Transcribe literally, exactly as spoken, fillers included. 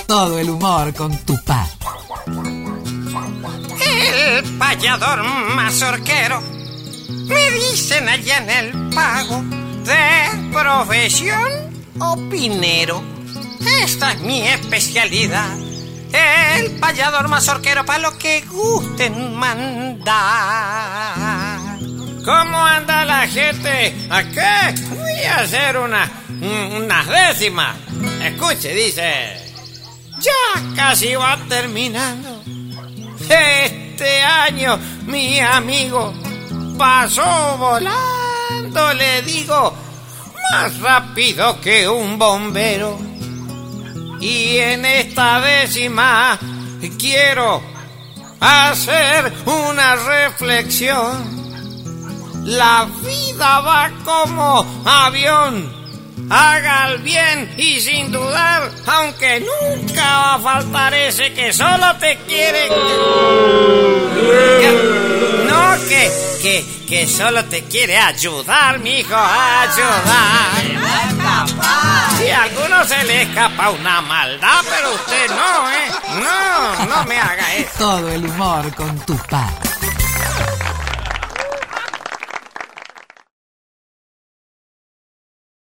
Todo el humor con Tupac. El payador mazorquero, me dicen allá en el pago, de profesión opinero. Esta es mi especialidad, el payador mazorquero, para lo que gusten mandar. ¿Cómo anda la gente? Acá voy a hacer una, unas décimas. Escuche, dice, ya casi va terminando. Este año mi amigo pasó volando, le digo, más rápido que un bombero. Y en esta décima quiero hacer una reflexión. La vida va como avión. Haga el bien y sin dudar, aunque nunca va a faltar ese que solo te quiere. No, que, que, que solo te quiere ayudar, mijo, ayudar. Si a alguno se le escapa una maldad, pero usted no, ¿eh? No, no me haga eso. Todo el humor con Tupac.